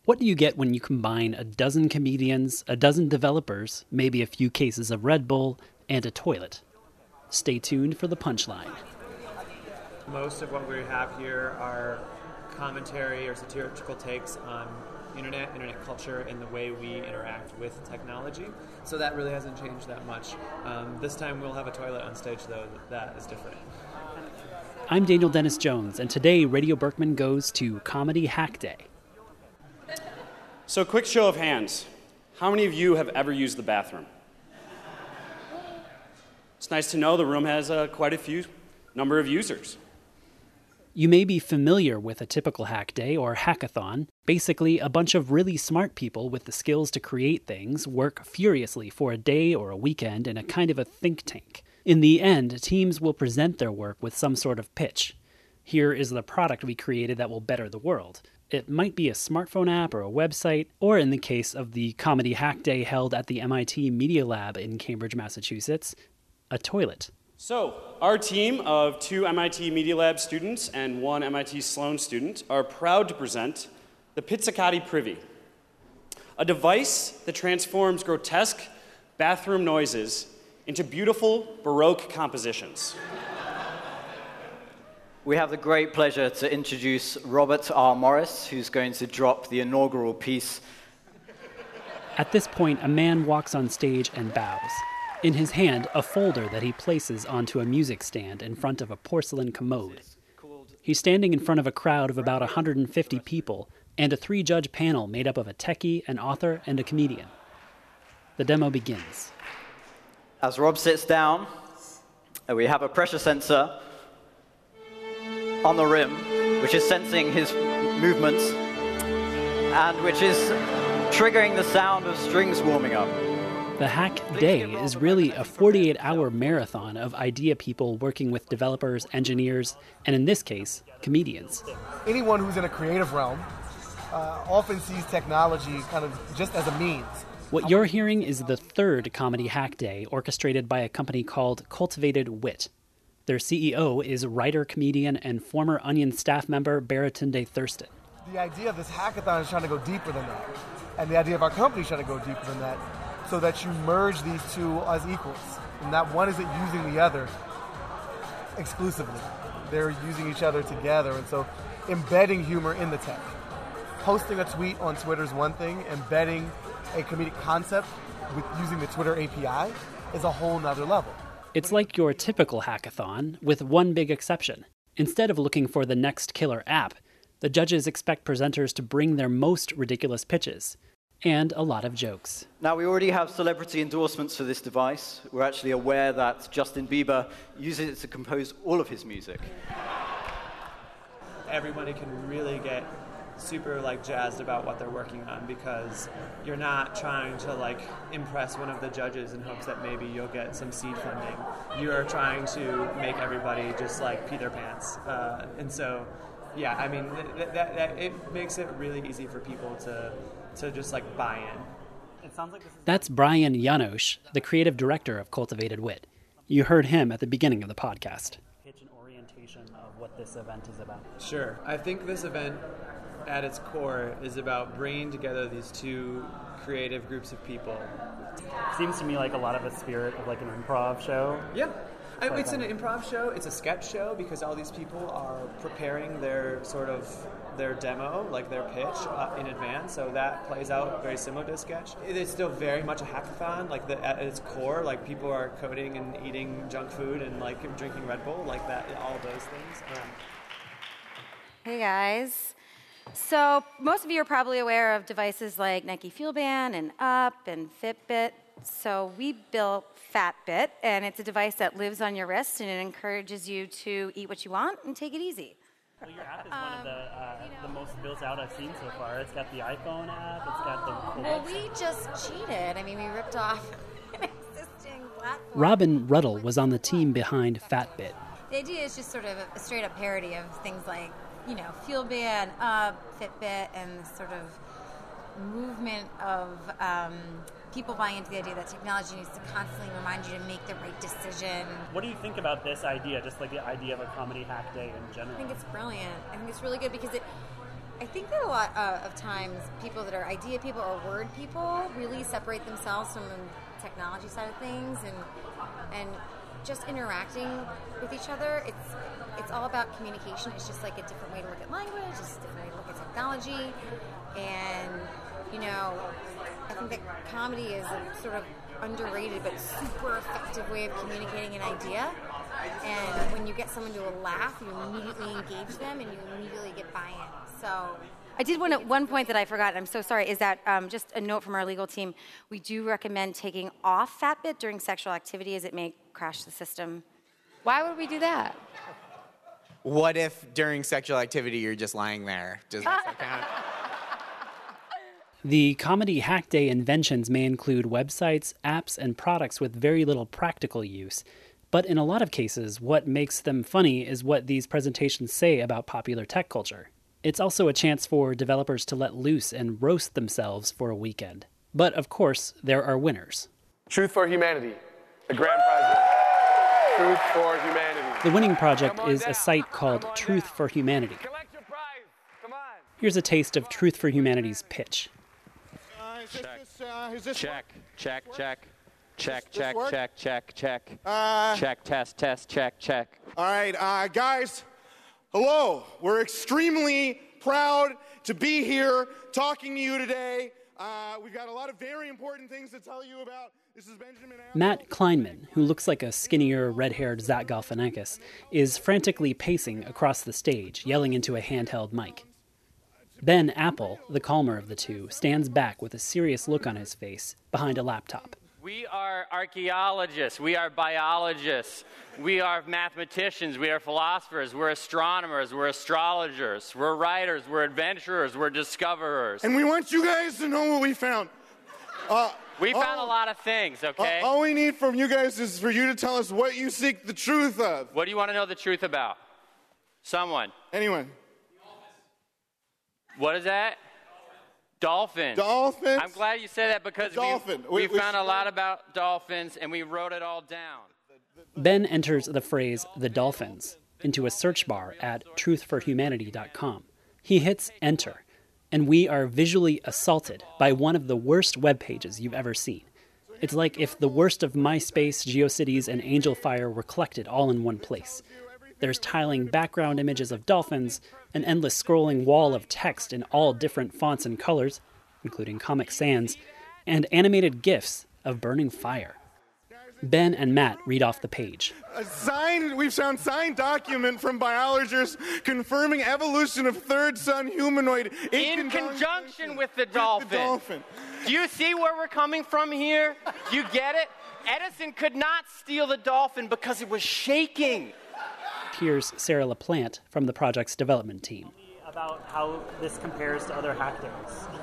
What do you get when you combine a dozen comedians, a dozen developers, maybe a few cases of Red Bull, and a toilet? Stay tuned for the punchline. Most of what we have here are commentary or satirical takes on internet culture, and the way we interact with technology. So that really hasn't changed that much. This time we'll have a toilet on stage, though. That is different. I'm Daniel Dennis Jones, and today Radio Berkman goes to Comedy Hack Day. So, quick show of hands. How many of you have ever used the bathroom? It's nice to know the room has quite a few number of users. You may be familiar with a typical hack day or hackathon. Basically, a bunch of really smart people with the skills to create things work furiously for a day or a weekend in a kind of a think tank. In the end, teams will present their work with some sort of pitch. Here is the product we created that will better the world. It might be a smartphone app or a website, or in the case of the Comedy Hack Day held at the MIT Media Lab in Cambridge, Massachusetts, a toilet. So, our team of 2 MIT Media Lab students and 1 MIT Sloan student are proud to present the Pizzicati Privy, a device that transforms grotesque bathroom noises into beautiful Baroque compositions. We have the great pleasure to introduce Robert R. Morris, who's going to drop the inaugural piece. At this point, a man walks on stage and bows. In his hand, a folder that he places onto a music stand in front of a porcelain commode. He's standing in front of a crowd of about 150 people and a 3-judge panel made up of a techie, an author, and a comedian. The demo begins. As Rob sits down, we have a pressure sensor on the rim, which is sensing his movements and which is triggering the sound of strings warming up. The Hack Day is really a 48-hour marathon of idea people working with developers, engineers, and in this case, comedians. Anyone who's in a creative realm often sees technology kind of just as a means. What you're hearing is the 3rd Comedy Hack Day orchestrated by a company called Cultivated Wit. Their CEO is writer, comedian, and former Onion staff member Baratunde Thurston. The idea of this hackathon is trying to go deeper than that. And the idea of our company is trying to go deeper than that, so that you merge these two as equals. And that one isn't using the other exclusively. They're using each other together. And so embedding humor in the tech. Posting a tweet on Twitter is one thing. Embedding a comedic concept with using the Twitter API is a whole nother level. It's like your typical hackathon, with one big exception. Instead of looking for the next killer app, the judges expect presenters to bring their most ridiculous pitches. And a lot of jokes. Now, we already have celebrity endorsements for this device. We're actually aware that Justin Bieber uses it to compose all of his music. Everybody can really get super jazzed about what they're working on, because you're not trying to impress one of the judges in hopes that maybe you'll get some seed funding. You are trying to make everybody just pee their pants. And so, yeah, I mean, that it makes it really easy for people to just buy in. It sounds like That's Brian Janosch, the creative director of Cultivated Wit. You heard him at the beginning of the podcast. Pitch and orientation of what this event is about. Sure. I think this event at its core is about bringing together these two creative groups of people. Seems to me like a lot of a spirit of an improv show. Yeah. It's an improv show. It's a sketch show, because all these people are preparing their demo, their pitch in advance. So that plays out very similar to a sketch. It is still very much a hackathon. At its core, people are coding and eating junk food and drinking Red Bull, that, all those things. Hey guys. So most of you are probably aware of devices like Nike FuelBand and Up and Fitbit. So we built Fatbit, and it's a device that lives on your wrist, and it encourages you to eat what you want and take it easy. Well, your app is one of the most built out I've seen so far. It's got the iPhone app, it's got the Well, we just cheated. I mean, we ripped off an existing platform. Robin Ruddle was on the team behind Fatbit. The idea is just sort of a straight-up parody of things like, FuelBand, Up, Fitbit, and the sort of movement of people buying into the idea that technology needs to constantly remind you to make the right decision. What do you think about this idea, just the idea of a comedy hack day in general? I think it's brilliant. I think it's really good because I think that a lot of times people that are idea people or word people really separate themselves from the technology side of things, and just interacting with each other. It's all about communication. It's just like a different way to look at language, it's a different way to look at technology, and I think that comedy is a sort of underrated but super effective way of communicating an idea. And when you get someone to a laugh, you immediately engage them and you immediately get buy-in. So I did one point that I forgot, and I'm so sorry, is that just a note from our legal team. We do recommend taking off Fatbit during sexual activity as it may crash the system. Why would we do that? What if during sexual activity you're just lying there? Does that count? The Comedy Hack Day inventions may include websites, apps, and products with very little practical use. But in a lot of cases, what makes them funny is what these presentations say about popular tech culture. It's also a chance for developers to let loose and roast themselves for a weekend. But of course, there are winners. Truth for Humanity, the grand prize winner. Truth for Humanity. The winning project is a site called Truth for Humanity. Collect your prize. Come on. Here's a taste of Truth for Humanity's pitch. Check. Check. All right, guys, hello. We're extremely proud to be here talking to you today. We've got a lot of very important things to tell you about. This is Benjamin Apple. Matt Kleinman, who looks like a skinnier, red-haired Zach Galifianakis, is frantically pacing across the stage, yelling into a handheld mic. Ben Apple, the calmer of the two, stands back with a serious look on his face behind a laptop. We are archaeologists, we are biologists, we are mathematicians, we are philosophers, we're astronomers, we're astrologers, we're writers, we're adventurers, we're discoverers. And we want you guys to know what we found. We found a lot of things, okay? All we need from you guys is for you to tell us what you seek the truth of. What do you want to know the truth about? Someone. Anyone. What is that? Dolphins. Dolphins? I'm glad you said that because we found a lot about dolphins and we wrote it all down. Ben enters the phrase, the dolphins, into a search bar at truthforhumanity.com. He hits enter, and we are visually assaulted by one of the worst web pages you've ever seen. It's like if the worst of MySpace, GeoCities, and Angelfire were collected all in one place. There's tiling background images of dolphins, an endless scrolling wall of text in all different fonts and colors, including Comic Sans, and animated GIFs of burning fire. Ben and Matt read off the page. We've found signed document from biologists confirming evolution of third son humanoid in conjunction with the dolphin. Do you see where we're coming from here? Do you get it? Edison could not steal the dolphin because it was shaking. Here's Sarah LaPlante from the project's development team. About how this compares to other hack days.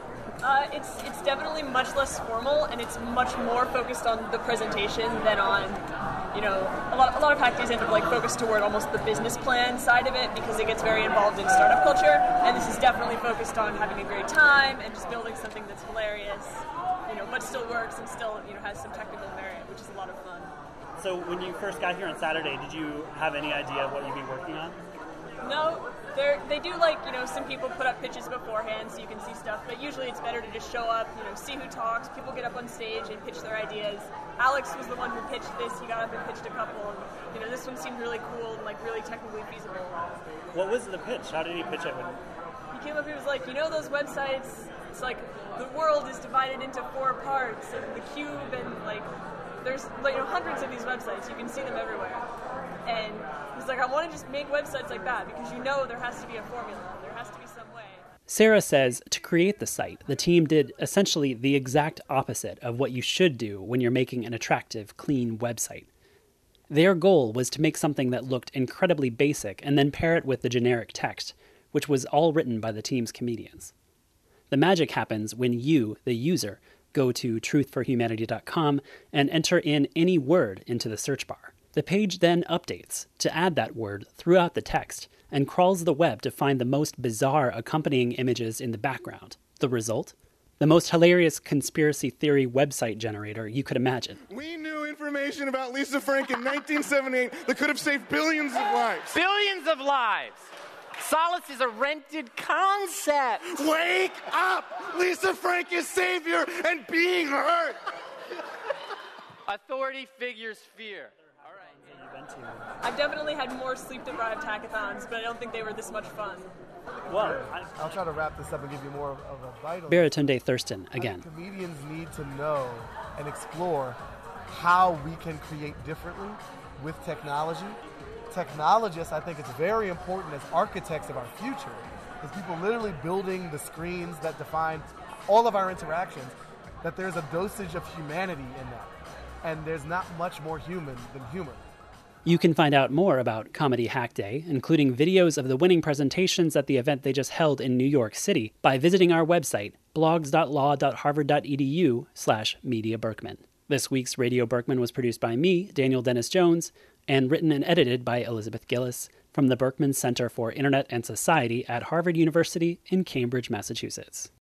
It's definitely much less formal, and it's much more focused on the presentation than on, a lot of hack days end up focused toward almost the business plan side of it because it gets very involved in startup culture, and this is definitely focused on having a great time and just building something that's hilarious, but still works and still, has some technical merit, which is a lot of fun. So when you first got here on Saturday, did you have any idea of what you'd be working on? No, they do some people put up pitches beforehand so you can see stuff, but usually it's better to just show up, see who talks, people get up on stage and pitch their ideas. Alex was the one who pitched this, he got up and pitched a couple, and this one seemed really cool and really technically feasible. What was the pitch? How did he pitch it? He came up, he was like, those websites, it's like the world is divided into 4 parts, and the cube, and there's hundreds of these websites, you can see them everywhere. And he's like, I want to just make websites like that because there has to be a formula. There has to be some way. Sarah says to create the site, the team did essentially the exact opposite of what you should do when you're making an attractive, clean website. Their goal was to make something that looked incredibly basic and then pair it with the generic text, which was all written by the team's comedians. The magic happens when you, the user, go to truthforhumanity.com and enter in any word into the search bar. The page then updates to add that word throughout the text and crawls the web to find the most bizarre accompanying images in the background. The result? The most hilarious conspiracy theory website generator you could imagine. We knew information about Lisa Frank in 1978 that could have saved billions of lives. Billions of lives! Solace is a rented concept. Wake up! Lisa Frank is savior and being hurt. Authority figures fear. I've definitely had more sleep-deprived hackathons, but I don't think they were this much fun. Well, I'll try to wrap this up and give you more of a bite on it. Baratunde Thurston again. Comedians need to know and explore how we can create differently with technology. Technologists, I think it's very important as architects of our future, as people literally building the screens that define all of our interactions, that there's a dosage of humanity in that. And there's not much more human than humor. You can find out more about Comedy Hack Day, including videos of the winning presentations at the event they just held in New York City, by visiting our website, blogs.law.harvard.edu/Media Berkman. This week's Radio Berkman was produced by me, Daniel Dennis Jones, and written and edited by Elizabeth Gillis from the Berkman Center for Internet and Society at Harvard University in Cambridge, Massachusetts.